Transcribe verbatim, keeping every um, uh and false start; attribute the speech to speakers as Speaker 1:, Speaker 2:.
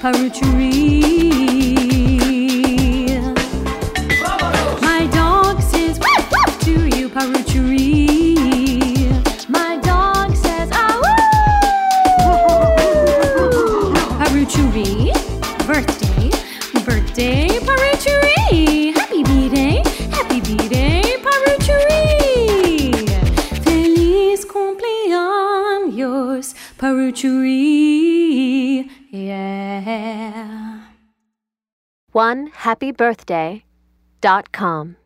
Speaker 1: Paruchuri. My dog says woof woof to you, Paruchuri. My dog says ah woo. Paruchuri, birthday, birthday, Paruchuri. Happy B-Day, happy B-Day, Paruchuri. Feliz cumpleaños, Paruchuri. Yeah.
Speaker 2: one happy birthday dot com